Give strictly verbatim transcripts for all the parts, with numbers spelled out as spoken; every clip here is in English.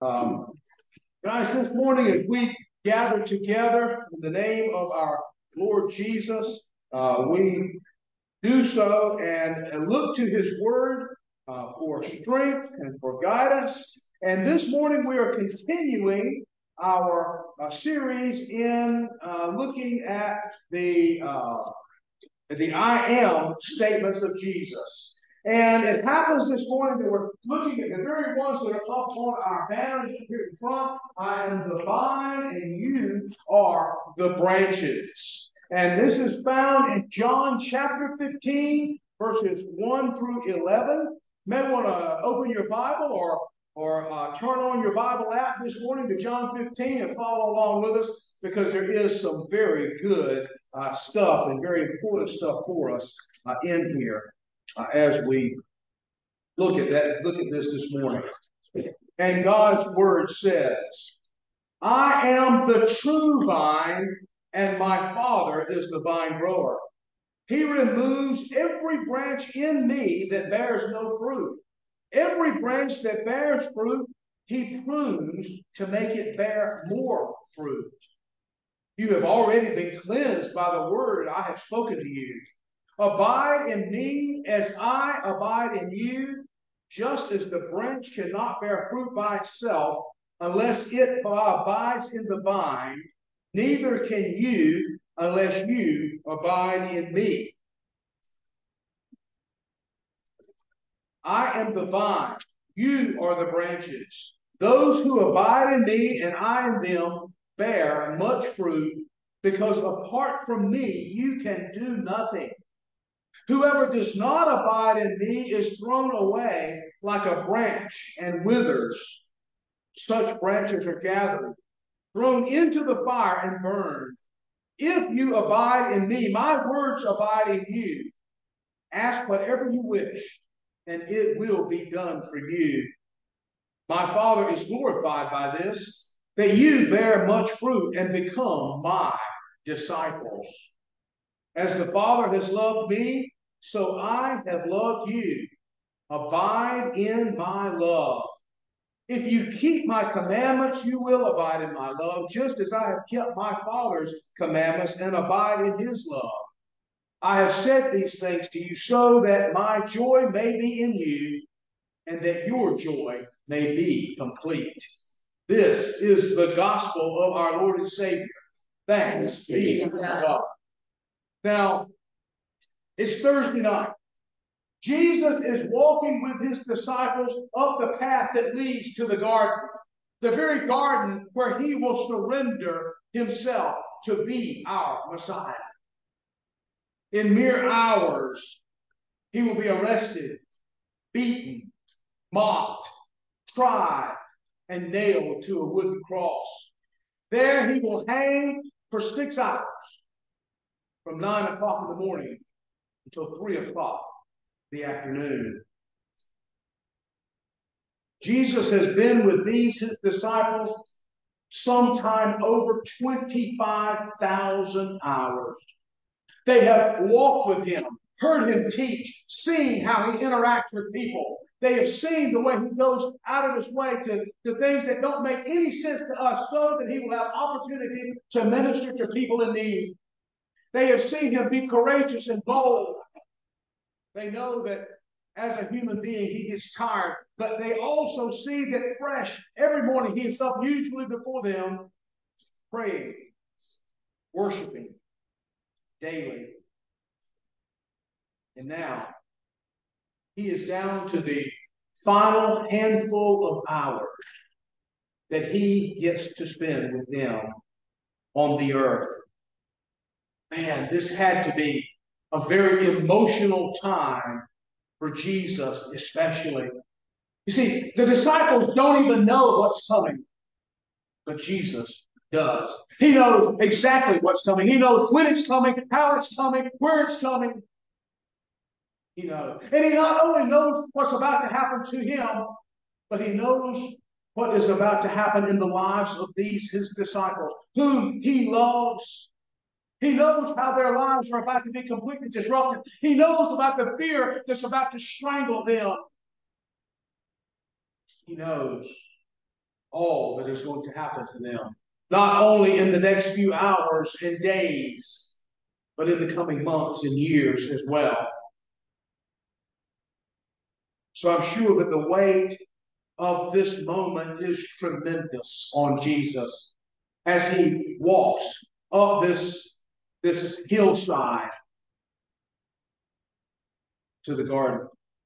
Um, guys, this morning as we gather together in the name of our Lord Jesus, uh, we do so and, and look to His Word uh, for strength and for guidance. And this morning we are continuing our uh, series in uh, looking at the uh, the I am statements of Jesus. And it happens this morning that we're looking at the very ones that are up on our banners here in front. I am the vine and you are the branches. And this is found in John chapter fifteen, verses one through eleven. You may want to open your Bible or, or uh, turn on your Bible app this morning to John fifteen and follow along with us, because there is some very good uh, stuff and very important stuff for us uh, in here. Uh, as we look at that, look at this this morning. And God's word says, I am the true vine, and my Father is the vine grower. He removes every branch in me that bears no fruit. Every branch that bears fruit, He prunes to make it bear more fruit. You have already been cleansed by the word I have spoken to you. Abide in me as I abide in you, just as the branch cannot bear fruit by itself unless it abides in the vine, neither can you unless you abide in me. I am the vine, you are the branches. Those who abide in me and I in them bear much fruit, because apart from me you can do nothing. Whoever does not abide in me is thrown away like a branch and withers. Such branches are gathered, thrown into the fire and burned. If you abide in me, my words abide in you. Ask whatever you wish, and it will be done for you. My Father is glorified by this, that you bear much fruit and become my disciples. As the Father has loved me, so I have loved you. Abide in my love. If you keep my commandments, you will abide in my love, just as I have kept my Father's commandments and abide in his love. I have said these things to you so that my joy may be in you and that your joy may be complete. This is the gospel of our Lord and Savior. Thanks be to God. Now, it's Thursday night. Jesus is walking with his disciples up the path that leads to the garden, the very garden where he will surrender himself to be our Messiah. In mere hours, he will be arrested, beaten, mocked, tried, and nailed to a wooden cross. There he will hang for six hours, from nine o'clock in the morning until three o'clock in the afternoon. Jesus has been with these his disciples sometime over twenty-five thousand hours. They have walked with him, heard him teach, seen how he interacts with people. They have seen the way he goes out of his way to, to things that don't make any sense to us, so that he will have opportunity to minister to people in need. They have seen him be courageous and bold. They know that as a human being, he gets tired, but they also see that fresh every morning he is up usually before them, praying, worshiping daily. And now he is down to the final handful of hours that he gets to spend with them on the earth. Man, this had to be a very emotional time for Jesus especially. You see, the disciples don't even know what's coming, but Jesus does. He knows exactly what's coming. He knows when it's coming, how it's coming, where it's coming. He knows. And he not only knows what's about to happen to him, but he knows what is about to happen in the lives of these, his disciples, whom he loves. He knows how their lives are about to be completely disrupted. He knows about the fear that's about to strangle them. He knows all that is going to happen to them, not only in the next few hours and days, but in the coming months and years as well. So I'm sure that the weight of this moment is tremendous on Jesus as he walks up this, this hillside to the garden.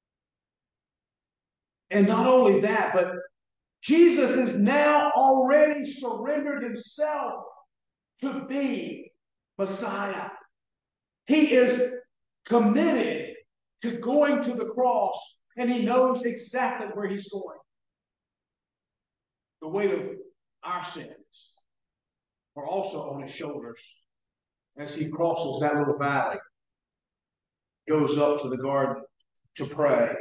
And not only that, but Jesus has now already surrendered himself to be Messiah. He is committed to going to the cross, and he knows exactly where he's going. The weight of our sins are also on his shoulders as he crosses that little valley, goes up to the garden to pray.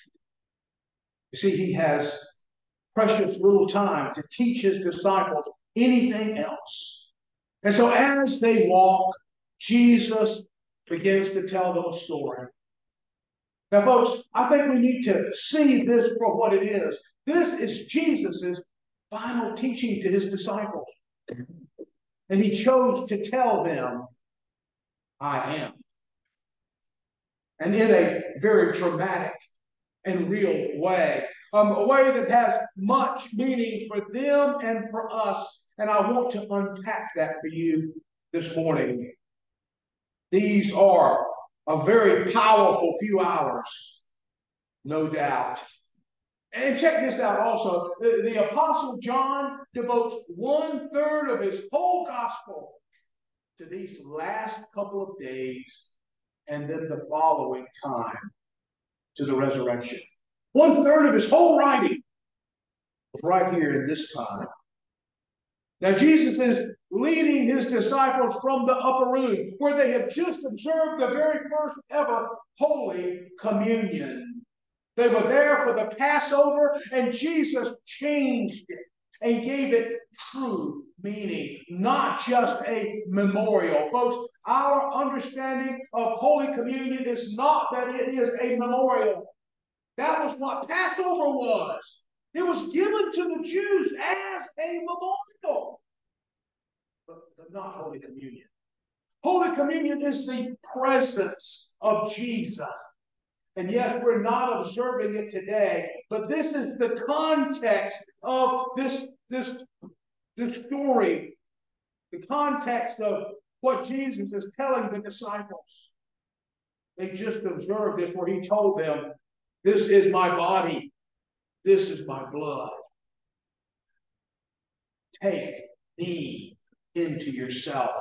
You see, he has precious little time to teach his disciples anything else. And so as they walk, Jesus begins to tell them a story. Now, folks, I think we need to see this for what it is. This is Jesus' final teaching to his disciples. And he chose to tell them, I am. And in a very dramatic and real way. Um, a way that has much meaning for them and for us. And I want to unpack that for you this morning. These are a very powerful few hours, no doubt. And check this out also. The, the Apostle John devotes one third of his whole gospel to these last couple of days and then the following time to the resurrection. One third of his whole writing was right here in this time. Now, Jesus is leading his disciples from the upper room where they have just observed the very first ever Holy Communion. They were there for the Passover, and Jesus changed it and gave it true meaning, not just a memorial. Folks, our understanding of Holy Communion is not that it is a memorial. That was what Passover was. It was given to the Jews as a memorial, but, but not Holy Communion. Holy Communion is the presence of Jesus. And yes, we're not observing it today, but this is the context of this, this, this story, the context of what Jesus is telling the disciples. They just observed this where he told them, this is my body, this is my blood. Take me into yourself.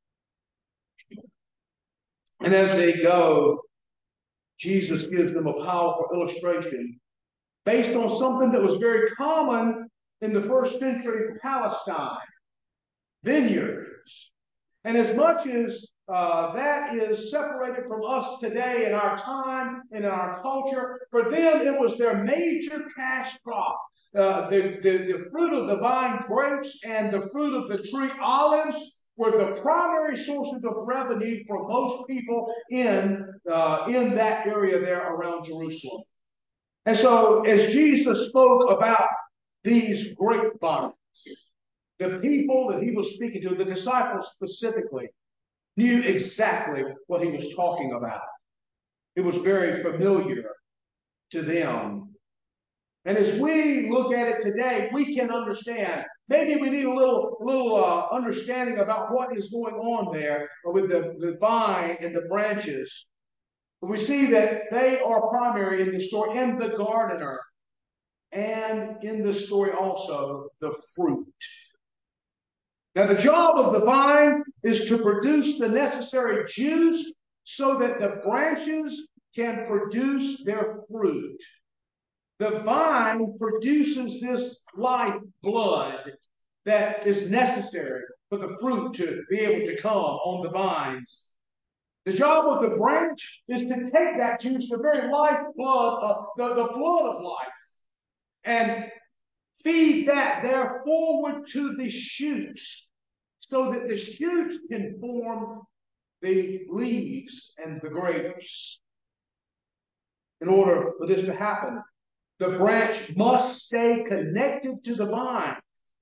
And as they go, Jesus gives them a powerful illustration based on something that was very common in the first century Palestine, vineyards. And as much as uh, that is separated from us today in our time and in our culture, for them it was their major cash crop. Uh, the, the, the fruit of the vine, grapes, and the fruit of the tree, olives, were the primary sources of revenue for most people in, uh, in that area there around Jerusalem. And so as Jesus spoke about these grapevines, the people that he was speaking to, the disciples specifically, knew exactly what he was talking about. It was very familiar to them. And as we look at it today, we can understand. Maybe we need a little, little uh, understanding about what is going on there with the, the vine and the branches. We see that they are primary in the story, and the gardener, and in the story also the fruit. Now, the job of the vine is to produce the necessary juice so that the branches can produce their fruit. The vine produces this life blood that is necessary for the fruit to be able to come on the vines. The job of the branch is to take that juice, the very life blood, of, the, the blood of life, and feed that there forward to the shoots, so that the shoots can form the leaves and the grapes. In order for this to happen, The branch must stay connected to the vine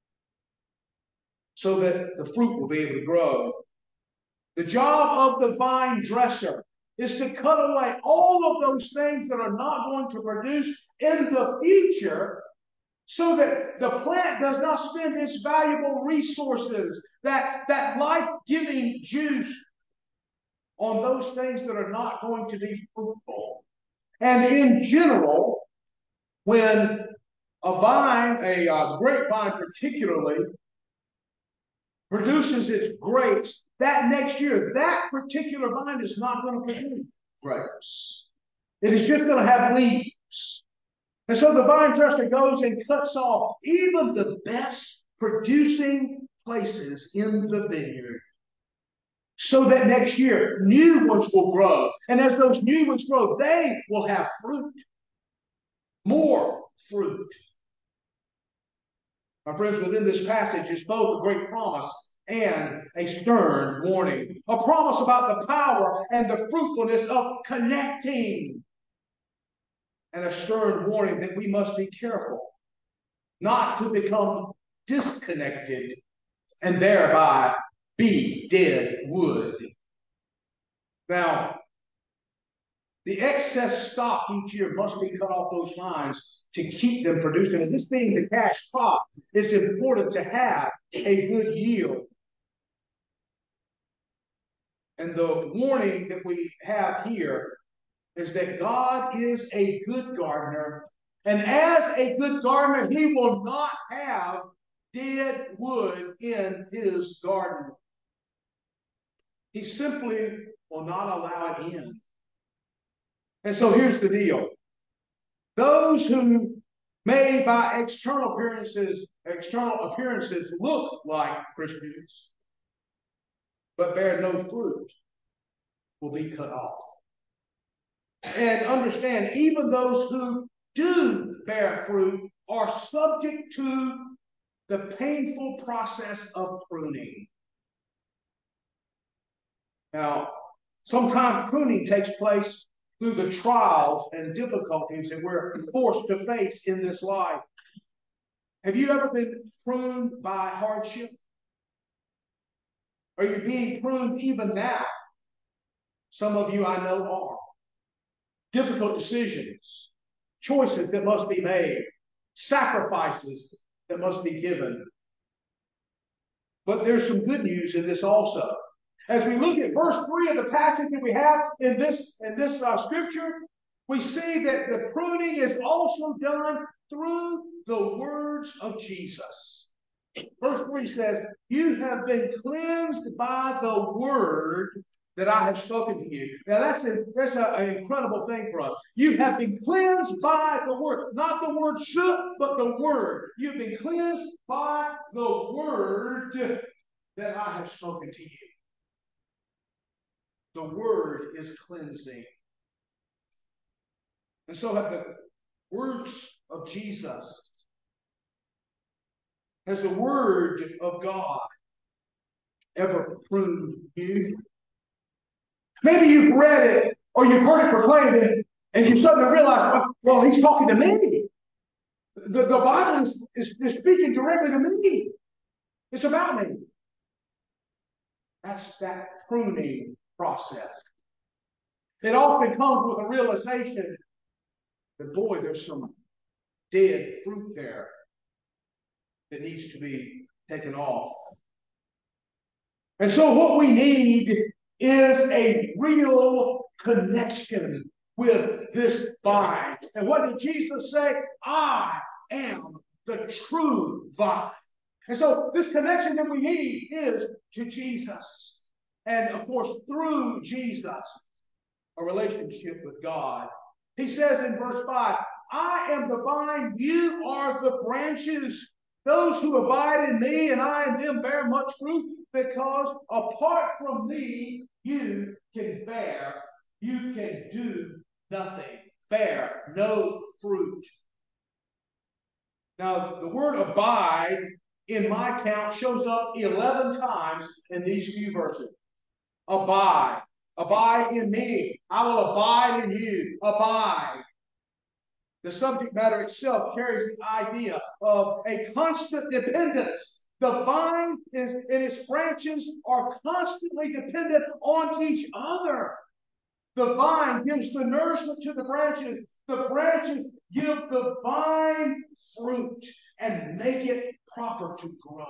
so that the fruit will be able to grow. The job of the vine dresser is to cut away all of those things that are not going to produce in the future, so that the plant does not spend its valuable resources, that, that life-giving juice, on those things that are not going to be fruitful. And in general, when a vine, a uh, grapevine particularly, produces its grapes, that next year, that particular vine is not going to produce grapes. It is just going to have leaves. And so the vine dresser goes and cuts off even the best producing places in the vineyard, so that next year new ones will grow. And as those new ones grow, they will have fruit. More fruit. My friends, within this passage is both a great promise and a stern warning. A promise about the power and the fruitfulness of connecting, and a stern warning that we must be careful not to become disconnected and thereby be dead wood. Now, the excess stock each year must be cut off those vines to keep them producing. And this being the cash crop, it's important to have a good yield. And the warning that we have here is that God is a good gardener. And as a good gardener, he will not have dead wood in his garden. He simply will not allow it in. And so here's the deal. Those who may by external appearances, external appearances look like Christians, but bear no fruit, will be cut off. And understand, even those who do bear fruit are subject to the painful process of pruning. Now, sometimes pruning takes place through the trials and difficulties that we're forced to face in this life. Have you ever been pruned by hardship? Are you being pruned even now? Some of you I know are. Difficult decisions, choices that must be made, sacrifices that must be given. But there's some good news in this also. As we look at verse three of the passage that we have in this, in this uh, scripture, we see that the pruning is also done through the words of Jesus. Verse three says, "You have been cleansed by the word that I have spoken to you." Now that's, a, that's a, an incredible thing for us. You have been cleansed by the word. Not the word should, but the word. You've been cleansed by the word that I have spoken to you. The word is cleansing. And so have the words of Jesus, has the word of God ever pruned you? Maybe you've read it or you've heard it proclaimed, and you suddenly realize, well, he's talking to me. The, the Bible is, is, is speaking directly to me. It's about me. That's that pruning process. It often comes with a realization that, boy, there's some dead fruit there that needs to be taken off. And so what we need is a real connection with this vine. And what did Jesus say? I am the true vine. And so this connection that we need is to Jesus. And of course, through Jesus, a relationship with God. He says in verse five, I am the vine, you are the branches. Those who abide in me and I in them bear much fruit, because apart from me, you can bear, you can do nothing. Bear no fruit. Now, the word abide, in my count, shows up eleven times in these few verses. Abide. Abide in me. I will abide in you. Abide. The subject matter itself carries the idea of a constant dependence. The vine is, and its branches are constantly dependent on each other. The vine gives the nourishment to the branches. The branches give the vine fruit and make it proper to grow.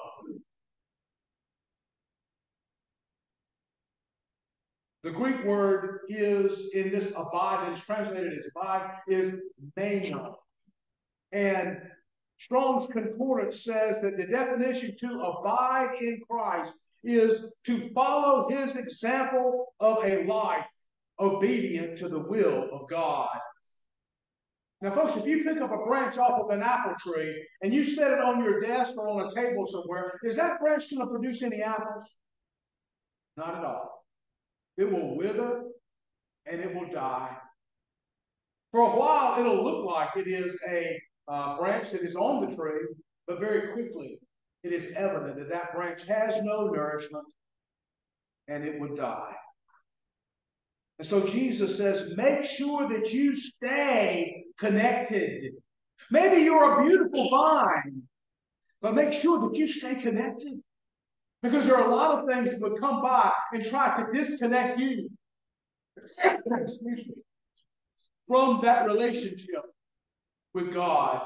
The Greek word is, in this abide, that is translated as abide, is meno. And Strong's Concordance says that the definition to abide in Christ is to follow his example of a life obedient to the will of God. Now, folks, if you pick up a branch off of an apple tree and you set it on your desk or on a table somewhere, is that branch going to produce any apples? Not at all. It will wither and it will die. For a while, it'll look like it is a uh, branch that is on the tree, but very quickly it is evident that that branch has no nourishment and it would die. And so Jesus says, make sure that you stay connected. Maybe you're a beautiful vine, but make sure that you stay connected. Because there are a lot of things that would come by and try to disconnect you excuse me, from that relationship with God.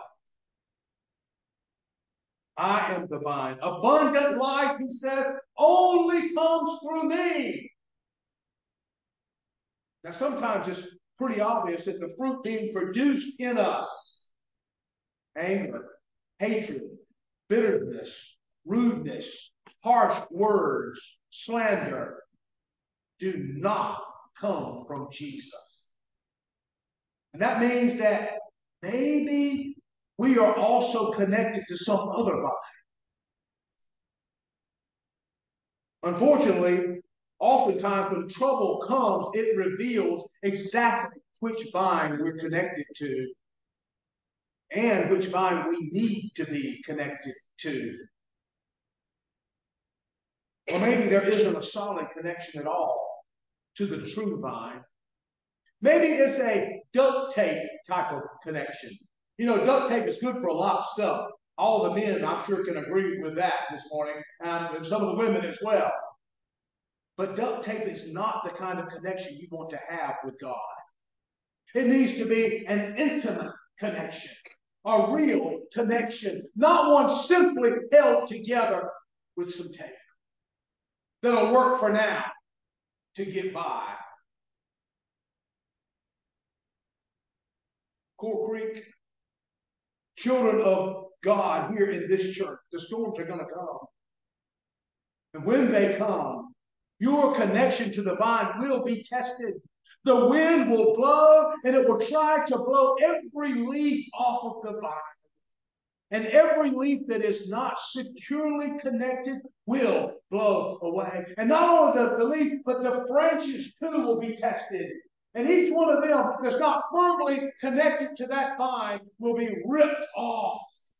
I am the vine. Abundant life, he says, only comes through me. Now, sometimes it's pretty obvious that the fruit being produced in us, anger, hatred, bitterness, rudeness, harsh words, slander, do not come from Jesus. And that means that maybe we are also connected to some other vine. Unfortunately, oftentimes when trouble comes, it reveals exactly which vine we're connected to and which vine we need to be connected to. Or maybe there isn't a solid connection at all to the true vine. Maybe it's a duct tape type of connection. You know, duct tape is good for a lot of stuff. All the men, I'm sure, can agree with that this morning, um, and some of the women as well. But duct tape is not the kind of connection you want to have with God. It needs to be an intimate connection, a real connection, not one simply held together with some tape that'll work for now to get by. Core Creek, children of God here in this church, the storms are going to come. And when they come, your connection to the vine will be tested. The wind will blow, and it will try to blow every leaf off of the vine. And every leaf that is not securely connected will blow away. And not only the, the leaf, but the branches too will be tested. And each one of them that's not firmly connected to that vine will be ripped off.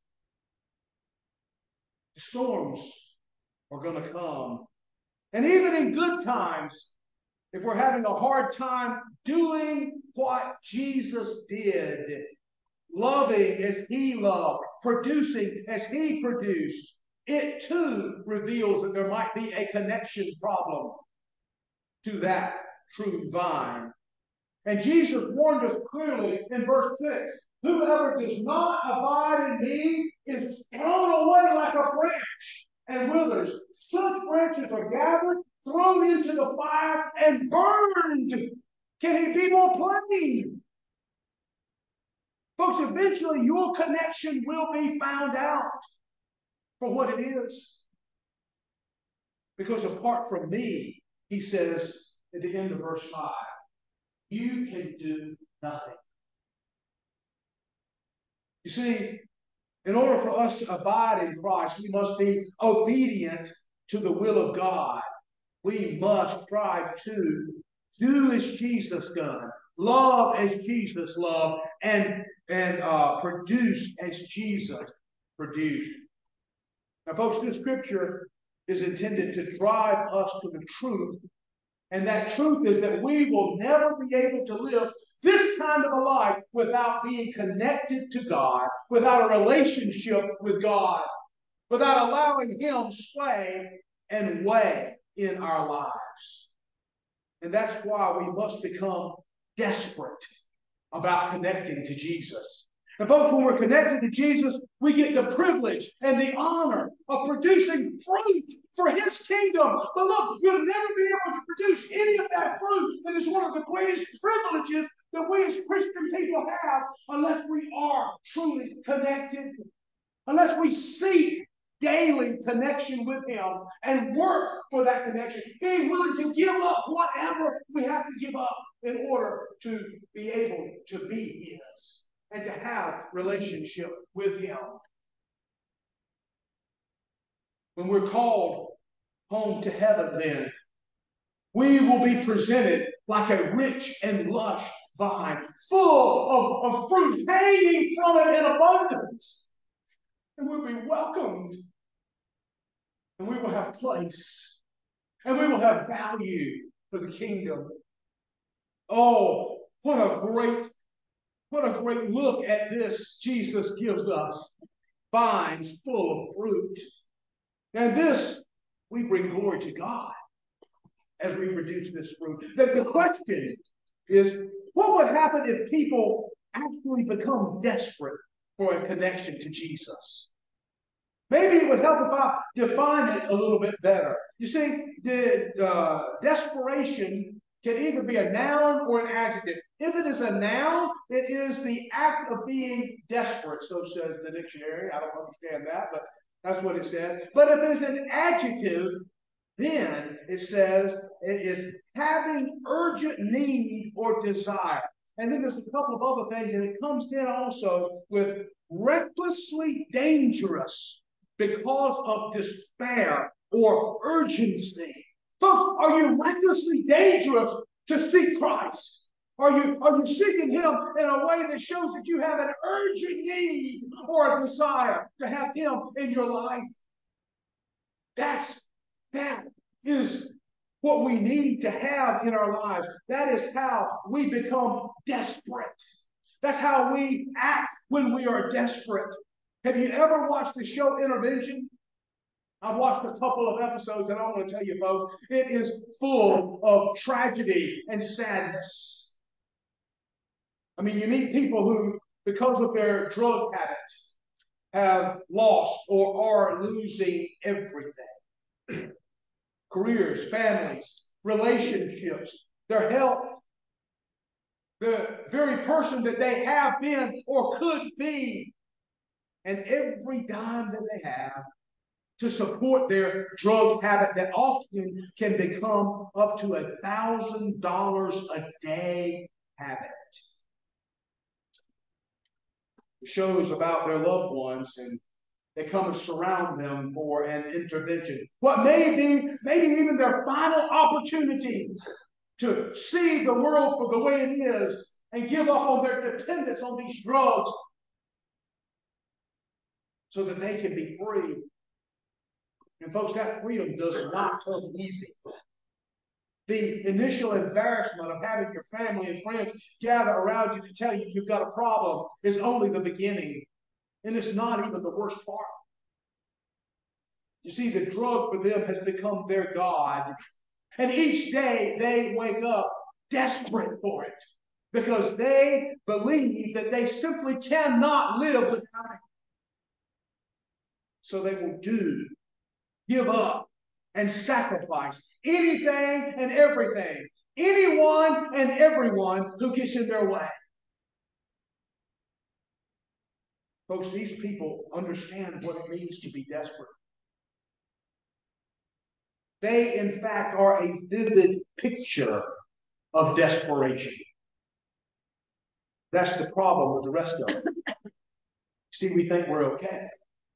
The storms are going to come. And even in good times, if we're having a hard time doing what Jesus did, loving as he loved, producing as he produced, it too reveals that there might be a connection problem to that true vine. And Jesus warned us clearly in verse six, whoever does not abide in me is thrown away like a branch and withers. Such branches are gathered, thrown into the fire, and burned. Can he be more plain? Folks, eventually your connection will be found out for what it is. Because apart from me, he says at the end of verse five, you can do nothing. You see, in order for us to abide in Christ, we must be obedient to the will of God. We must strive to do as Jesus done, love as Jesus loved, and, and uh, produce as Jesus produced. Now, folks, this scripture is intended to drive us to the truth And that truth is that we will never be able to live this kind of a life without being connected to God, without a relationship with God, without allowing Him sway and weigh in our lives. And that's why we must become desperate about connecting to Jesus. And folks, when we're connected to Jesus, we get the privilege and the honor of producing fruit for His kingdom. But look, we'll never be able to produce any of that fruit that is one of the greatest privileges that we as Christian people have unless we are truly connected, unless we seek daily connection with Him and work for that connection, being willing to give up whatever we have to give up in order to be able to be His and to have relationship with Him. When we're called home to heaven, then we will be presented like a rich and lush vine, full of, of fruit hanging from it in abundance. And we'll be welcomed. And we will have place. And we will have value for the kingdom. Oh, what a great, what a great look at this Jesus gives us. Vines full of fruit. And this, we bring glory to God as we produce this fruit. The, the question is, what would happen if people actually become desperate for a connection to Jesus? Maybe it would help if I define it a little bit better. You see, the uh, desperation can either be a noun or an adjective. If it is a noun, it is the act of being desperate, so says the dictionary. I don't understand that, but that's what it says. But if it's an adjective, then it says it is having urgent need or desire. And then there's a couple of other things, and it comes in also with recklessly dangerous because of despair or urgency. Folks, are you recklessly dangerous to seek Christ? Are you, are you seeking Him in a way that shows that you have an urgent need or a desire to have Him in your life? That's, that is what we need to have in our lives. That is how we become desperate. That's how we act when we are desperate. Have you ever watched the show Intervention? I've watched a couple of episodes, and I want to tell you, folks, it is full of tragedy and sadness. I mean, you meet people who, because of their drug habit, have lost or are losing everything. Careers, families, relationships, their health, the very person that they have been or could be, and every dime that they have to support their drug habit that often can become up to a thousand dollars a day habit. The shows about their loved ones, and they come and surround them for an intervention. What may be, maybe even their final opportunity to see the world for the way it is and give up on their dependence on these drugs so that they can be free. And folks, that freedom does not come easy. The initial embarrassment of having your family and friends gather around you to tell you you've got a problem is only the beginning. And it's not even the worst part. You see, the drug for them has become their God. And each day they wake up desperate for it because they believe that they simply cannot live without it. So they will do, give up, and sacrifice anything and everything, anyone and everyone who gets in their way. Folks, these people understand what it means to be desperate. They, in fact, are a vivid picture of desperation. That's the problem with the rest of it. See, we think we're okay.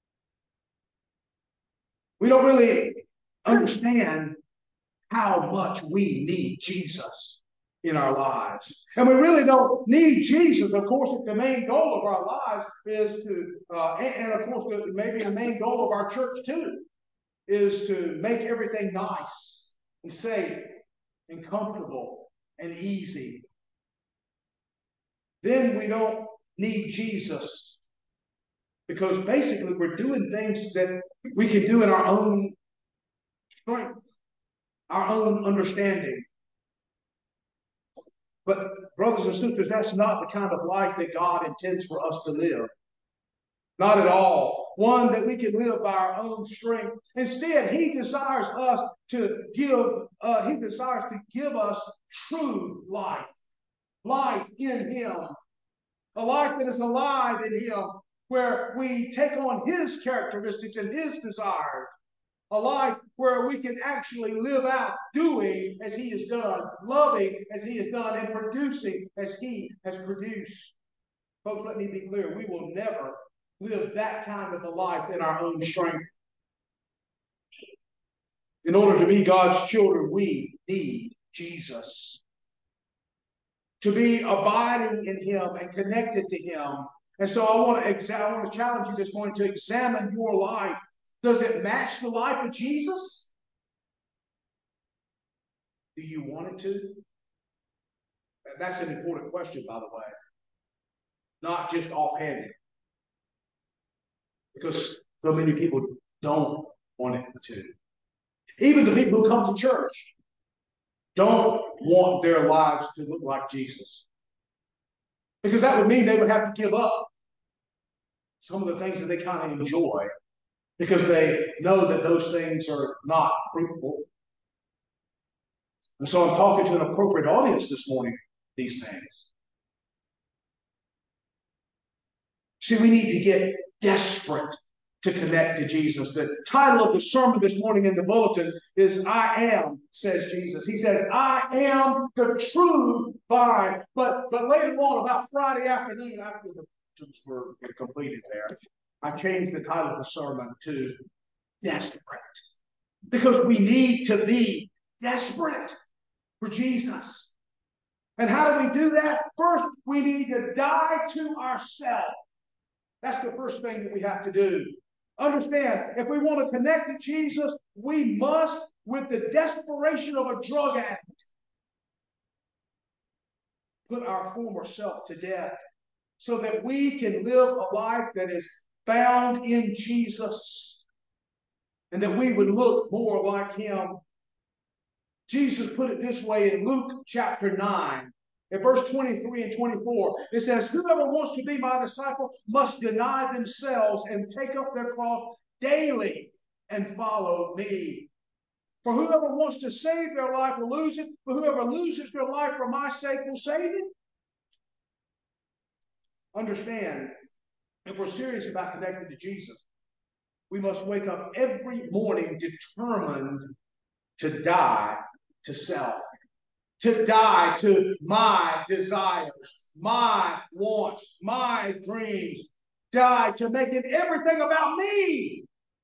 We don't really understand how much we need Jesus in our lives. And we really don't need Jesus. Of course, if the main goal of our lives is to, uh, and, and of course, the, maybe the main goal of our church too, is to make everything nice and safe. and comfortable and easy. Then we don't need Jesus, because basically we're doing things that we can do in our own strength, our own understanding. But brothers and sisters, that's not the kind of life that God intends for us to live. Not at all. One that we can live by our own strength. Instead, He desires us to give, uh, He desires to give us true life. Life in Him. A life that is alive in Him, where we take on His characteristics and His desires. A life where we can actually live out doing as He has done, loving as He has done, and producing as He has produced. Folks, let me be clear. We will never live that kind of a life in our own strength. In order to be God's children, we need Jesus. To be abiding in Him and connected to Him. And so I want to exa- I want to challenge you this morning to examine your life. Does it match the life of Jesus? Do you want it to? That's an important question, by the way. Not just offhanded. Because so many people don't want it to. Even the people who come to church don't want their lives to look like Jesus. Because that would mean they would have to give up some of the things that they kind of enjoy, because they know that those things are not fruitful. And so I'm talking to an appropriate audience this morning, these things. See, we need to get desperate to connect to Jesus. The title of the sermon this morning in the bulletin is I Am, says Jesus. He says, I am the true vine. But, but later on, about Friday afternoon, after the baptisms were completed there, I changed the title of the sermon to Desperate. Because we need to be desperate for Jesus. And how do we do that? First, we need to die to ourselves. That's the first thing that we have to do. Understand, if we want to connect to Jesus, we must, with the desperation of a drug addict, put our former self to death so that we can live a life that is found in Jesus and that we would look more like Him. Jesus put it this way in Luke chapter nine. In verse twenty-three and twenty-four, it says, whoever wants to be my disciple must deny themselves and take up their cross daily and follow me. For whoever wants to save their life will lose it, but whoever loses their life for my sake will save it. Understand, if we're serious about connecting to Jesus, we must wake up every morning determined to die to self. To die to my desires, my wants, my dreams. Die to making everything about me.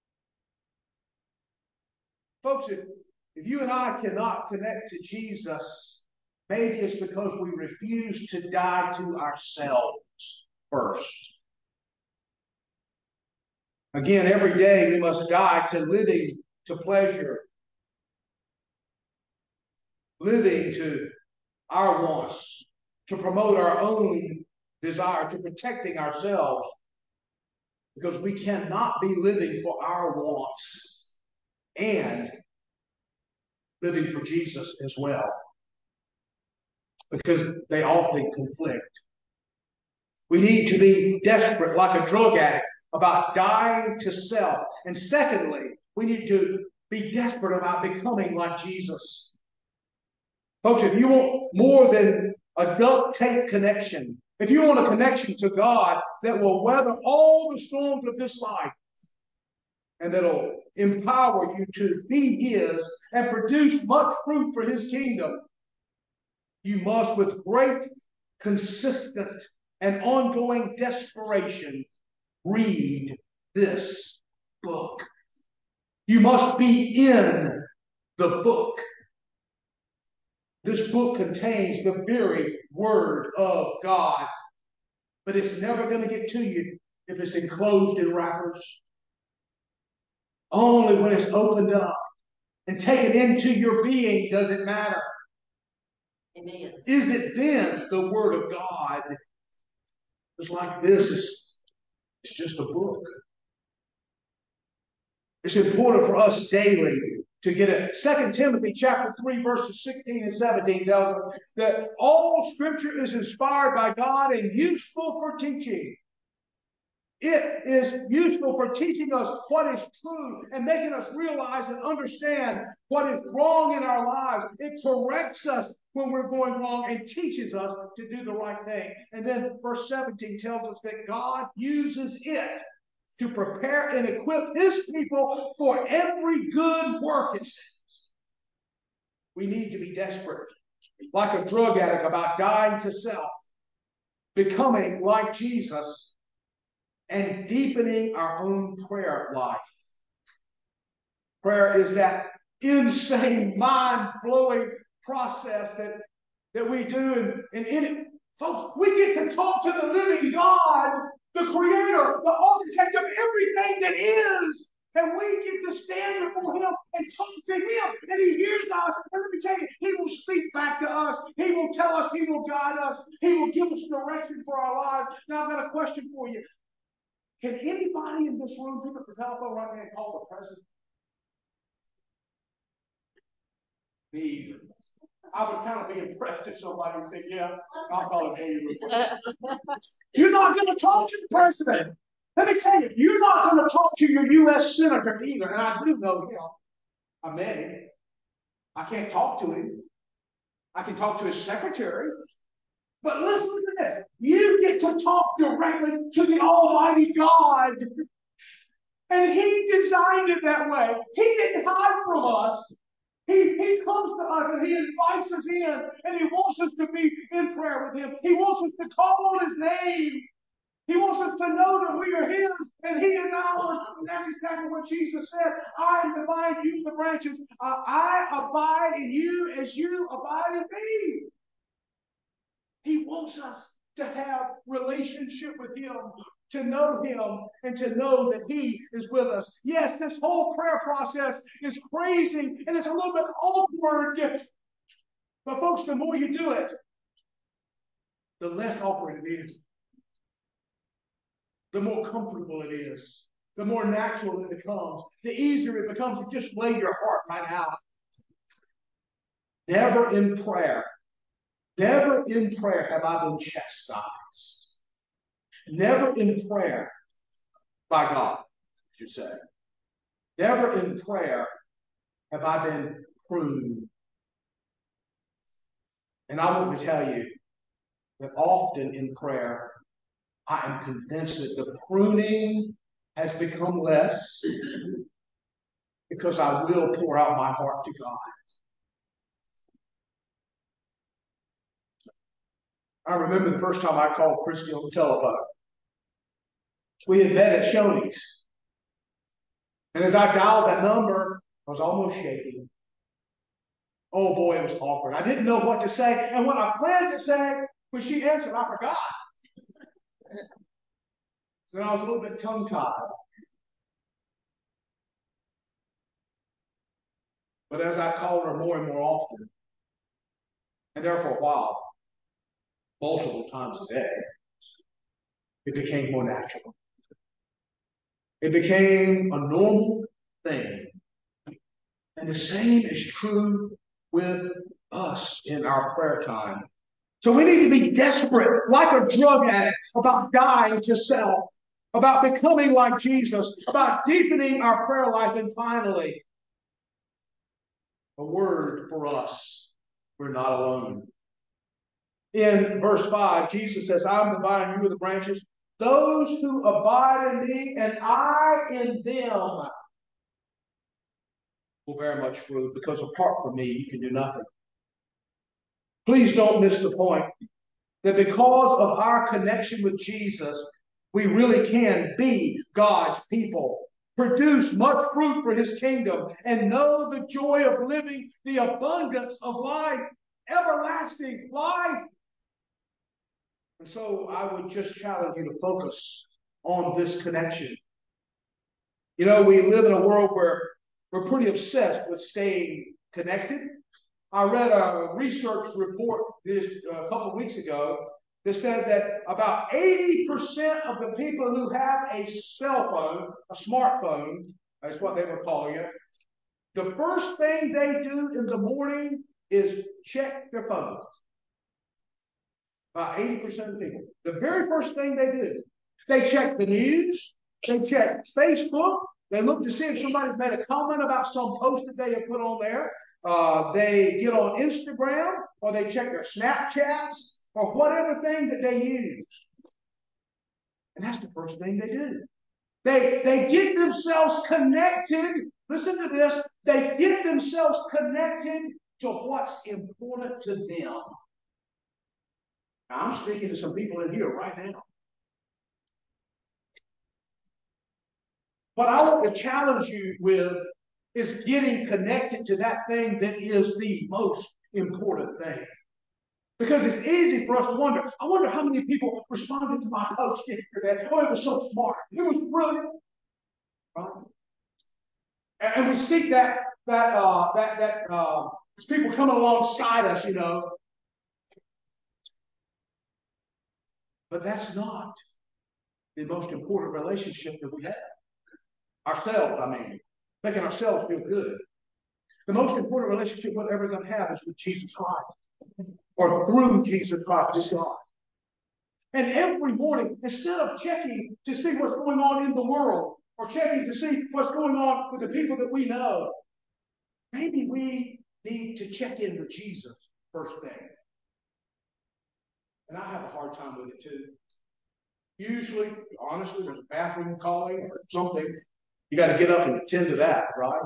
Folks, if, if you and I cannot connect to Jesus, maybe it's because we refuse to die to ourselves first. Again, every day we must die to living to pleasure. Living to our wants, to promote our own desire, to protecting ourselves, because we cannot be living for our wants and living for Jesus as well, because they often conflict. We need to be desperate, like a drug addict, about dying to self. And secondly, we need to be desperate about becoming like Jesus. Folks, if you want more than a duct tape connection, if you want a connection to God that will weather all the storms of this life and that'll empower you to be His and produce much fruit for His kingdom, you must, with great, consistent, and ongoing desperation, read this book. You must be in the book. This book contains the very Word of God. But it's never going to get to you if it's enclosed in wrappers. Only when it's opened up and taken into your being does it matter. Amen. Is it then the Word of God? It's like this is it's just a book. It's important for us daily to get it. Second Timothy chapter three, verses sixteen and seventeen tells us that all Scripture is inspired by God and useful for teaching. It is useful for teaching us what is true and making us realize and understand what is wrong in our lives. It corrects us when we're going wrong and teaches us to do the right thing. And then verse seventeen tells us that God uses it to prepare and equip His people for every good work, it says. We need to be desperate, like a drug addict, about dying to self, becoming like Jesus, and deepening our own prayer life. Prayer is that insane, mind-blowing process that, that we do. And, and in it, folks, we get to talk to the living God, the Creator, the architect of everything that is. And we get to stand before Him and talk to Him. And He hears us. And let me tell you, He will speak back to us. He will tell us. He will guide us. He will give us direction for our lives. Now, I've got a question for you. Can anybody in this room pick up the telephone right now and call the president? Me either. I would kind of be impressed if somebody would say, yeah, I'll call it for you. You're not going to talk to the president. Let me tell you, you're not going to talk to your U S senator either. And I do know him. I met him. I can't talk to him. I can talk to his secretary. But listen to this. You get to talk directly to the Almighty God. And He designed it that way. He didn't hide from us. He, he comes to us and He invites us in. And He wants us to be in prayer with Him. He wants us to call on His name. He wants us to know that we are His and He is ours. And that's exactly what Jesus said. I am the vine, you the branches. Uh, I abide in you as you abide in me. He wants us to have relationship with Him, to know Him, and to know that He is with us. Yes, this whole prayer process is crazy, and it's a little bit awkward. But folks, the more you do it, the less awkward it is. The more comfortable it is. The more natural it becomes. The easier it becomes to just lay your heart right out. Never in prayer, never in prayer have I been chastised. Never in prayer by God, I should say. Never in prayer have I been pruned. And I want to tell you that often in prayer, I am convinced that the pruning has become less because I will pour out my heart to God. I remember the first time I called Christy on the telephone. We had met at Shoney's. And as I dialed that number, I was almost shaking. Oh boy, it was awkward. I didn't know what to say. And what I planned to say, when she answered, I forgot. So I was a little bit tongue-tied. But as I called her more and more often, and there for a while, multiple times a day, it became more natural. It became a normal thing. And the same is true with us in our prayer time. So we need to be desperate, like a drug addict, about dying to self, about becoming like Jesus, about deepening our prayer life, and finally, a word for us. We're not alone. In verse five, Jesus says, I am the vine, you are the branches. Those who abide in me and I in them will bear much fruit, because apart from me, you can do nothing. Please don't miss the point that because of our connection with Jesus, we really can be God's people, produce much fruit for His kingdom, and know the joy of living the abundance of life, everlasting life. And so I would just challenge you to focus on this connection. You know, we live in a world where we're pretty obsessed with staying connected. I read a research report this uh, a couple of weeks ago that said that about eighty percent of the people who have a cell phone, a smartphone, that's what they were calling it, the first thing they do in the morning is check their phone. About eighty percent of the people. The very first thing they do, they check the news, they check Facebook, they look to see if somebody's made a comment about some post that they have put on there. Uh, they get on Instagram, or they check their Snapchats, or whatever thing that they use. And that's the first thing they do. They, they get themselves connected. Listen to this. They get themselves connected to what's important to them. Now, I'm speaking to some people in here right now. What I want to challenge you with is getting connected to that thing that is the most important thing. Because it's easy for us to wonder, I wonder how many people responded to my post yesterday. Oh, it was so smart. It was brilliant. Right? And we seek that, that, uh, that, that, uh, people coming alongside us, you know. But that's not the most important relationship that we have. Ourselves, I mean. Making ourselves feel good. The most important relationship we're ever going to have is with Jesus Christ. Or through Jesus Christ with God. And every morning, instead of checking to see what's going on in the world, or checking to see what's going on with the people that we know, maybe we need to check in with Jesus first thing. And I have a hard time with it too. Usually, honestly, there's a bathroom calling or something. You got to get up and attend to that, right?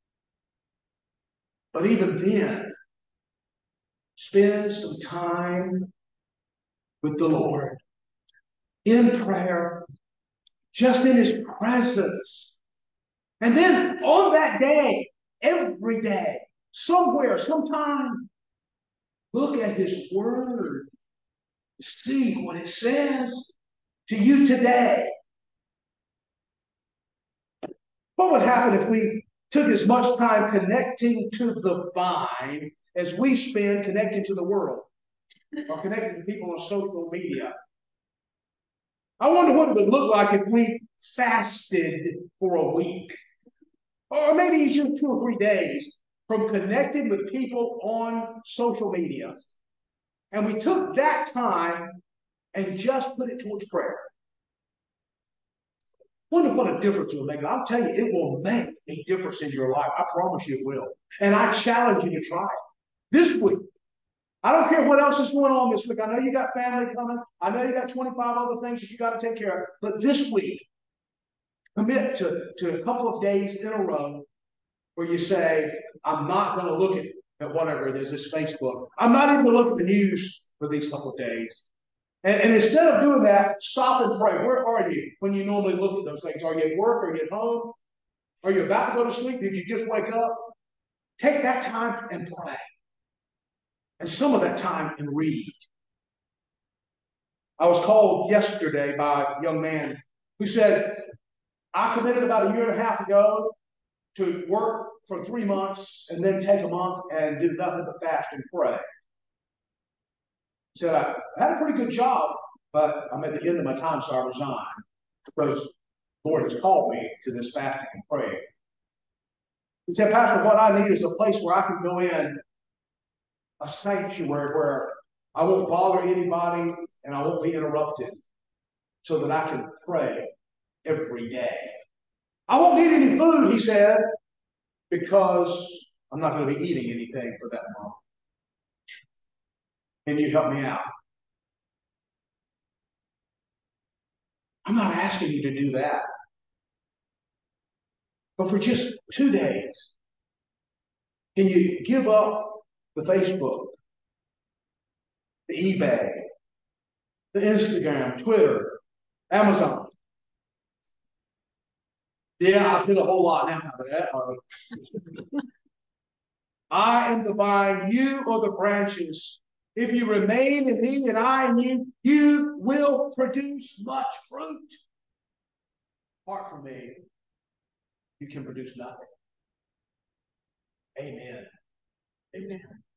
But even then, spend some time with the Lord in prayer, just in His presence. And then on that day, every day, somewhere, sometime, look at His Word. See what it says to you today. What would happen if we took as much time connecting to the vine as we spend connecting to the world or connecting to people on social media? I wonder what it would look like if we fasted for a week, or maybe just two or three days from connecting with people on social media. And we took that time and just put it towards prayer. Wonder what a difference it will make. I'll tell you, it will make a difference in your life. I promise you it will. And I challenge you to try it. This week, I don't care what else is going on this week. I know you got family coming. I know you got twenty-five other things that you got to take care of. But this week, commit to, to a couple of days in a row where you say, I'm not going to look at, at whatever it is, this Facebook. I'm not even going to look at the news for these couple of days. And, and instead of doing that, stop and pray. Where are you when you normally look at those things? Are you at work? Are you at home? Are you about to go to sleep? Did you just wake up? Take that time and pray. And some of that time and read. I was called yesterday by a young man who said, I committed about a year and a half ago to work for three months and then take a month and do nothing but fast and pray. He said, I had a pretty good job, but I'm at the end of my time, so I resigned because the Lord has called me to this fasting and praying. He said, Pastor, what I need is a place where I can go in, a sanctuary where I won't bother anybody and I won't be interrupted so that I can pray every day. I won't need any food, he said, because I'm not going to be eating anything for that month. Can you help me out? I'm not asking you to do that. But for just two days, can you give up the Facebook, the eBay, the Instagram, Twitter, Amazon? Yeah, I put a whole lot down for that. I am the vine, you are the branches. If you remain in me and I in you, you will produce much fruit. Apart from me, you can produce nothing. Amen. Amen.